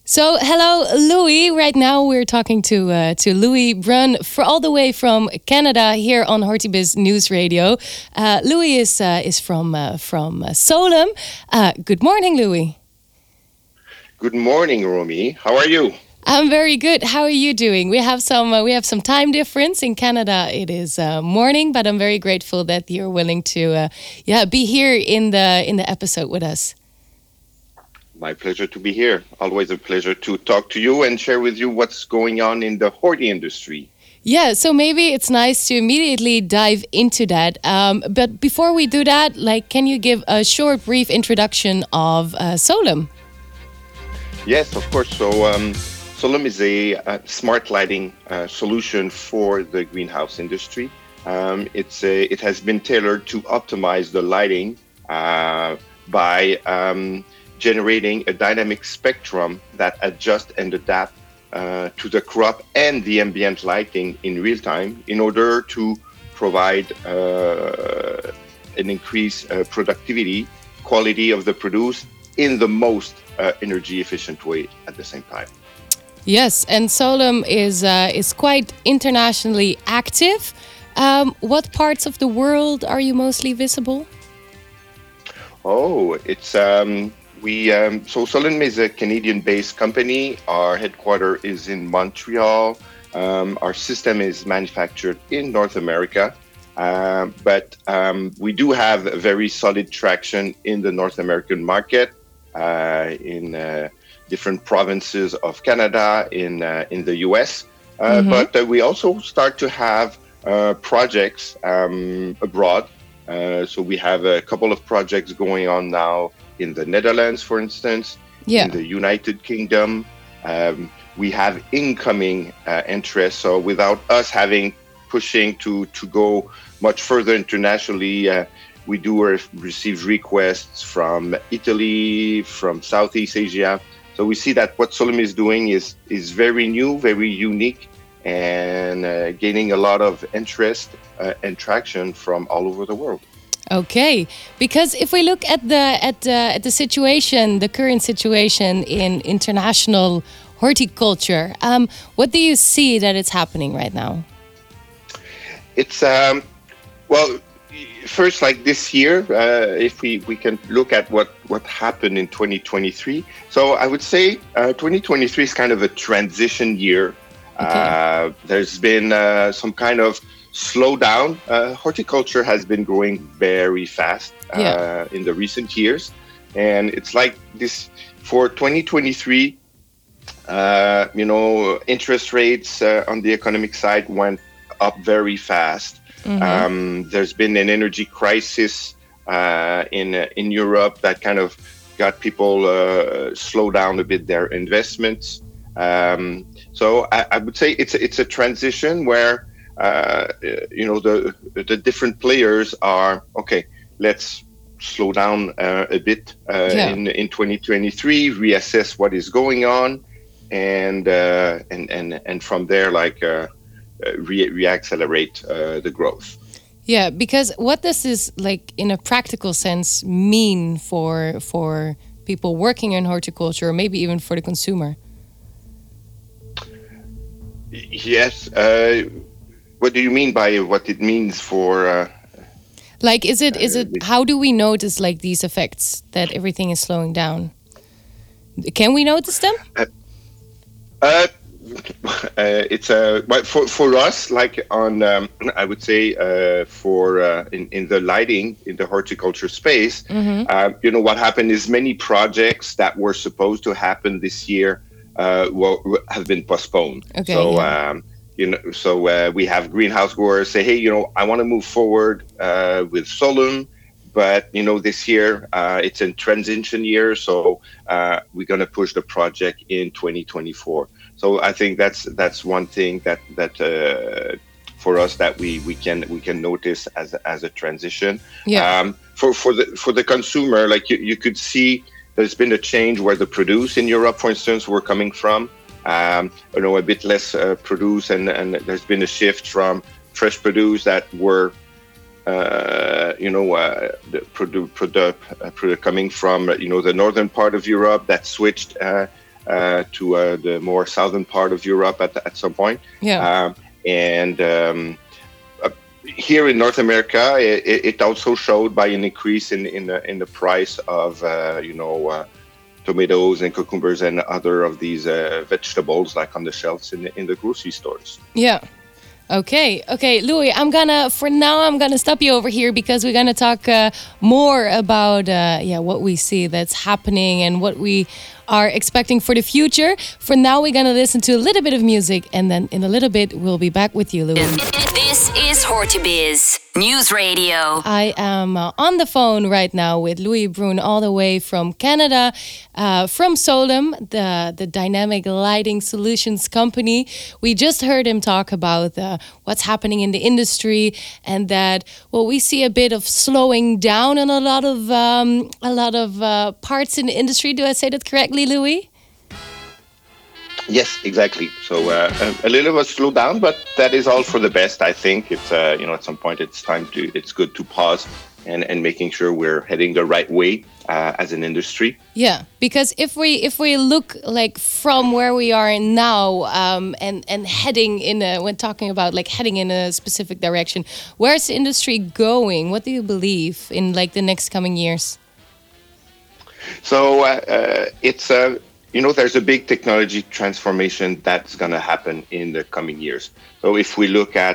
So, hello, Louis. Right now, we're talking to Louis Brun for all the way from Canada here on Hortibiz News Radio. Louis is from Solum. Good morning, Louis. Good morning, Romy. How are you? I'm very good. How are you doing? We have some time difference in Canada. It is morning, but I'm very grateful that you're willing to be here in the episode with us. My pleasure to be here. Always a pleasure to talk to you and share with you what's going on in the horti industry. Yeah, so maybe it's nice to immediately dive into that. But before we do that, can you give a short, brief introduction of Solum? Yes, of course. So, Solum is a smart lighting solution for the greenhouse industry. It has been tailored to optimize the lighting by generating a dynamic spectrum that adjusts and adapts to the crop and the ambient lighting in real time in order to provide an increased productivity, quality of the produce in the most energy efficient way at the same time. Yes, and Solum is quite internationally active. What parts of the world are you mostly visible? Oh, it's so Solum is a Canadian-based company. Our headquarters is in Montreal. Our system is manufactured in North America, but we do have a very solid traction in the North American market, in different provinces of Canada, in the US. But we also start to have projects abroad. So we have a couple of projects going on now in the Netherlands, for instance, in the United Kingdom. We have incoming interest. So without us pushing to go much further internationally, we do receive requests from Italy, from Southeast Asia. So we see that what Solum is doing is very new, very unique, and gaining a lot of interest and traction from all over the world. Okay, because if we look at the situation, the current situation in international horticulture, what do you see that it's happening right now? It's well, first, like this year, if we can look at what happened in 2023. So I would say 2023 is kind of a transition year. Okay. There's been some kind of slowdown. Horticulture has been growing very fast in the recent years. And it's like this for 2023, interest rates on the economic side went up very fast. There's been an energy crisis in Europe that kind of got people slow down a bit their investments. So I would say it's a transition where the different players are okay. Let's slow down a bit in 2023, reassess what is going on, and from there, reaccelerate the growth. Yeah, because what does this, in a practical sense, mean for people working in horticulture, or maybe even for the consumer? Yes. What do you mean by what it means for? Is it? How do we notice these effects that everything is slowing down? Can we notice them? It's but for us, I would say in the lighting in the horticulture space, what happened is many projects that were supposed to happen this year have been postponed. Okay, so we have greenhouse growers say, hey, I want to move forward with Solum, but this year it's a transition year, so we're going to push the project in 2024. So I think that's one thing that for us that we can notice as a transition. Yeah. For the consumer, you could see there's been a change where the produce in Europe, for instance, were coming from. A bit less produce, and there's been a shift from fresh produce that were, coming from the northern part of Europe that switched to the more southern part of Europe at some point. Yeah. And here in North America, it also showed by an increase in the price of tomatoes and cucumbers and other of these vegetables, like on the shelves in the grocery stores. Yeah. Okay, Louis. I'm gonna stop you over here because we're gonna talk more about what we see that's happening and what we are expecting for the future. For now, we're gonna listen to a little bit of music, and then in a little bit we'll be back with you, Louis. This is HortiBiz News Radio. I am on the phone right now with Louis Brun, all the way from Canada, from Solum, the dynamic lighting solutions company. We just heard him talk about what's happening in the industry, and that we see a bit of slowing down in a lot of parts in the industry. Do I say that correctly, Louis? Yes, exactly. So a little bit slow down, but that is all for the best. I think it's at some point it's good to pause and making sure we're heading the right way as an industry. Yeah, because if we look like from where we are now and heading when talking about like heading in a specific direction, where's the industry going? What do you believe in like the next coming years? So it's there's a big technology transformation that's going to happen in the coming years. So if we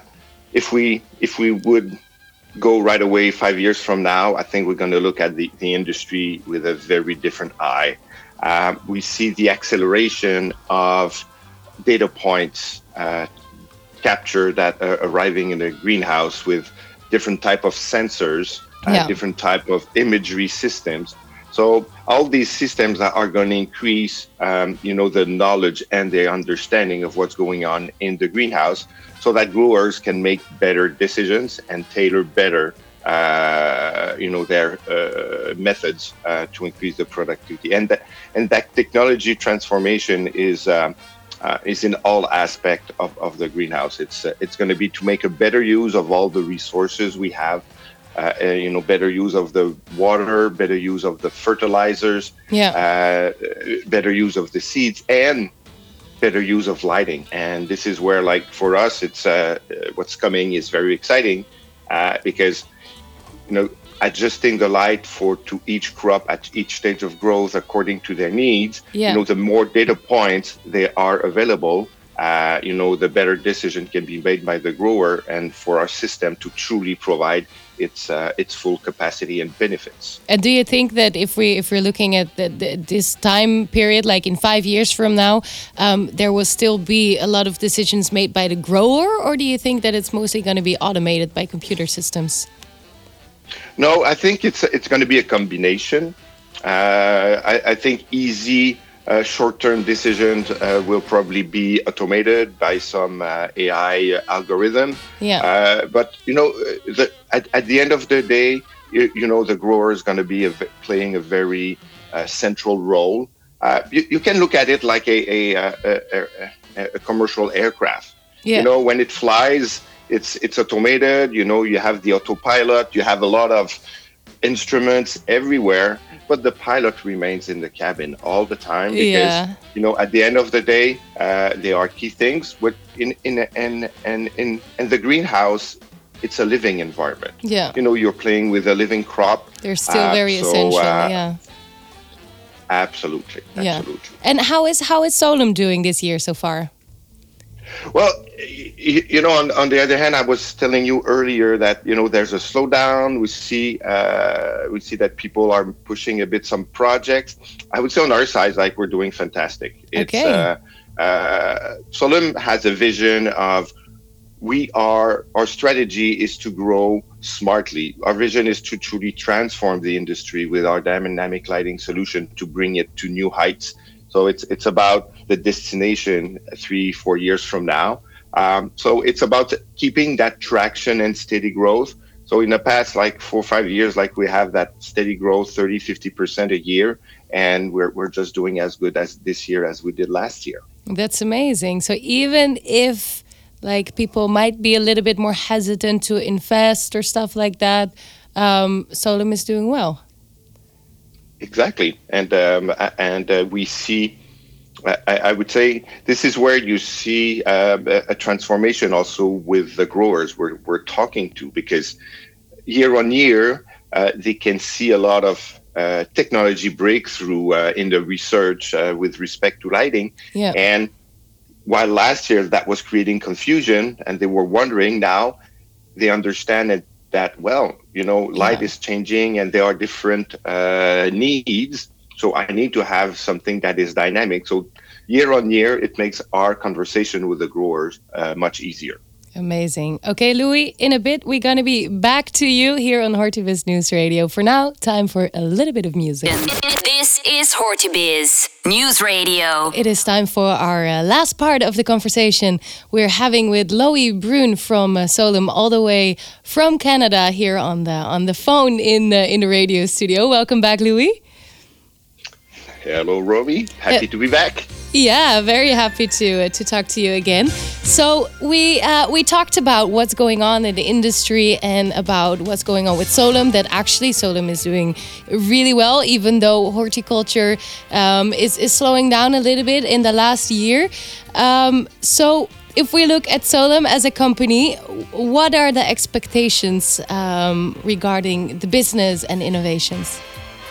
would go right away 5 years from now, I think we're going to look at the industry with a very different eye. We see the acceleration of data points captured that are arriving in the greenhouse with different type of sensors, different type of imagery systems. So all these systems are going to increase, the knowledge and the understanding of what's going on in the greenhouse, so that growers can make better decisions and tailor better, their methods to increase the productivity. And that technology transformation is in all aspects of the greenhouse. It's going to be to make a better use of all the resources we have. Better use of the water, better use of the fertilizers, better use of the seeds, and better use of lighting. And this is where, like for us, it's what's coming is very exciting because adjusting the light to each crop at each stage of growth according to their needs. The more data points they are available, the better decision can be made by the grower, and for our system to truly provide its full capacity and benefits. And do you think that if we're looking at this time period, like in 5 years from now, there will still be a lot of decisions made by the grower, or do you think that it's mostly going to be automated by computer systems? No, I think it's going to be a combination. I think easy short-term decisions will probably be automated by some AI algorithm. But at the end of the day, the grower is going to be playing a very central role. You can look at it like a commercial aircraft. When it flies, it's automated. You have the autopilot. You have a lot of instruments everywhere, but the pilot remains in the cabin all the time because at the end of the day there are key things. But in the greenhouse, it's a living environment. You're playing with a living crop. They're still very essential. Absolutely. And how is Solum doing this year so far? Well, on the other hand, I was telling you earlier that there's a slowdown. We see that people are pushing a bit some projects. I would say on our side, like, we're doing fantastic. Solum has a vision of our strategy is to grow smartly. Our vision is to truly transform the industry with our dynamic lighting solution to bring it to new heights. So it's about the destination 3-4 years from now. So it's about keeping that traction and steady growth. So in the past, like 4 or 5 years, like we have that steady growth, 30-50% a year, and we're just doing as good as this year as we did last year. That's amazing. So even if like people might be a little bit more hesitant to invest or stuff like that, Solum is doing well. Exactly, and we see I would say this is where you see a transformation also with the growers we're talking to, because year on year, they can see a lot of technology breakthrough in the research with respect to lighting. Yeah. And while last year that was creating confusion and they were wondering, now they understand that, well, light Yeah. is changing and there are different needs. So I need to have something that is dynamic. So year on year, it makes our conversation with the growers much easier. Amazing. Okay, Louis, in a bit, we're going to be back to you here on HortiBiz News Radio. For now, time for a little bit of music. This is HortiBiz News Radio. It is time for our last part of the conversation we're having with Louis Brun from Solum, all the way from Canada, here on the phone in the radio studio. Welcome back, Louis. Hello, Robbie. Happy to be back. Yeah, very happy to talk to you again. So we talked about what's going on in the industry and about what's going on with Solum. That actually Solum is doing really well, even though horticulture is slowing down a little bit in the last year. So if we look at Solum as a company, what are the expectations regarding the business and innovations?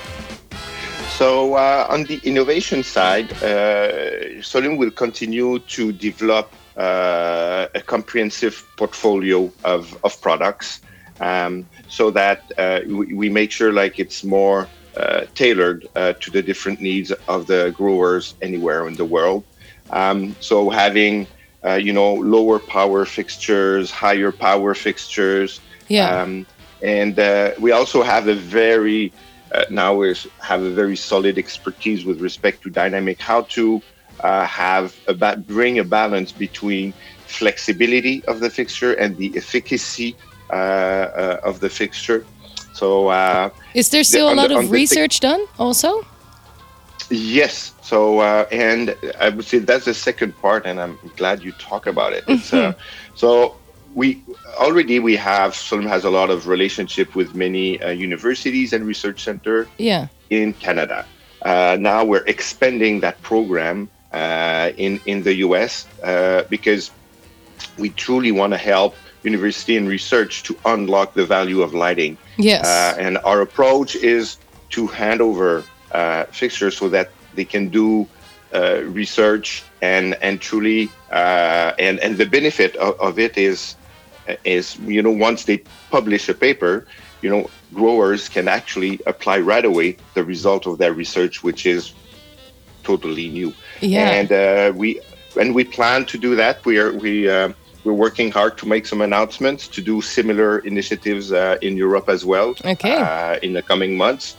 So on the innovation side, Solum will continue to develop a comprehensive portfolio of products, so that we make sure like it's more tailored to the different needs of the growers anywhere in the world. So having lower power fixtures, higher power fixtures, and we also have a very now we have a very solid expertise with respect to dynamic, how to bring a balance between flexibility of the fixture and the efficacy of the fixture. So is there still a lot of research done also? Yes. So and I would say that's the second part, and I'm glad you talk about it. It's, so we have Solum has a lot of relationship with many universities and research center in Canada. Now we're expanding that program in the US because we truly want to help university and research to unlock the value of lighting. Yes. And our approach is to hand over fixtures so that they can do research and truly and the benefit of it is once they publish a paper, growers can actually apply right away the result of their research, which is totally new. And we plan to do that. We're working hard to make some announcements to do similar initiatives in Europe as well. In the coming months.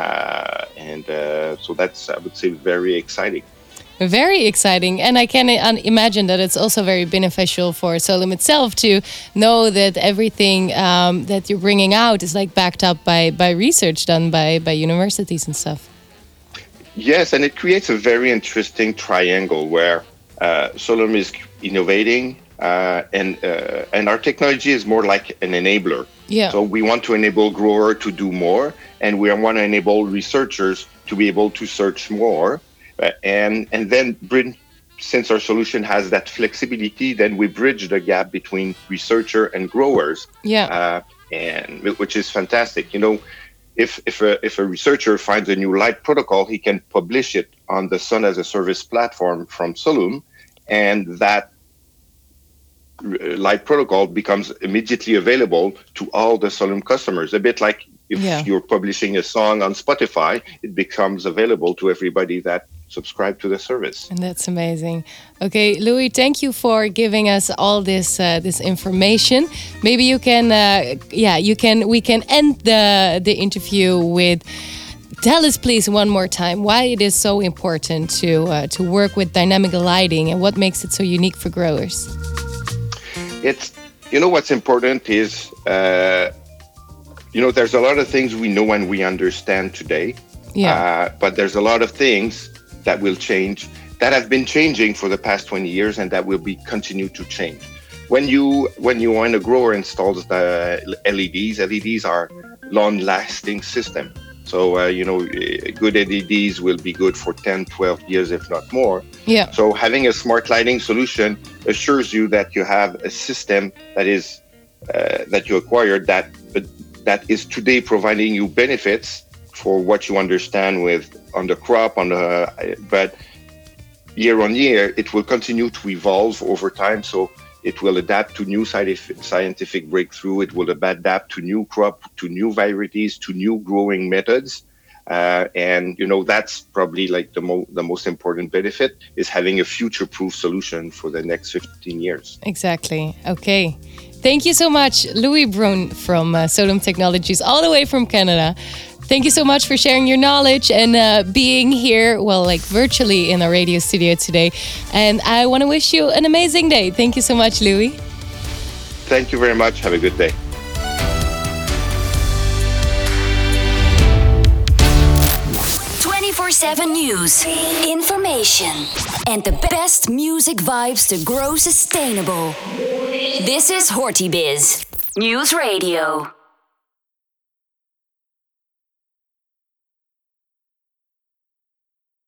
So that's, I would say, very exciting. Very exciting. And I can imagine that it's also very beneficial for Solum itself to know that everything that you're bringing out is like backed up by research done by universities and stuff. Yes, and it creates a very interesting triangle where Solum is innovating and our technology is more like an enabler. So we want to enable grower to do more, and we want to enable researchers to be able to search more. And then since our solution has that flexibility, then we bridge the gap between researcher and growers. And which is fantastic. If a researcher finds a new light protocol, he can publish it on the Sun as a Service platform from Solum, and that light protocol becomes immediately available to all the Solum customers. A bit like if you're publishing a song on Spotify, it becomes available to everybody that subscribe to the service. And that's amazing. Okay, Louis, thank you for giving us all this information. Maybe you can we can end the interview with, tell us please one more time why it is so important to work with dynamic lighting and what makes it so unique for growers. It's what's important is there's a lot of things we know and we understand today. But there's a lot of things that will change, that have been changing for the past 20 years, and that will be continue to change. When a grower installs the LEDs are long-lasting system. So, good LEDs will be good for 10, 12 years, if not more. Yeah. So having a smart lighting solution assures you that you have a system that is that you acquired that is today providing you benefits for what you understand on the crop, but year on year, it will continue to evolve over time. So it will adapt to new scientific breakthrough. It will adapt to new crop, to new varieties, to new growing methods. And that's probably like the most important benefit is having a future-proof solution for the next 15 years. Exactly. Okay. Thank you so much, Louis Brun from Solum Technologies, all the way from Canada. Thank you so much for sharing your knowledge and being here, virtually in our radio studio today. And I want to wish you an amazing day. Thank you so much, Louis. Thank you very much. Have a good day. 24/7 news, information, and the best music vibes to grow sustainable. This is HortiBiz News Radio.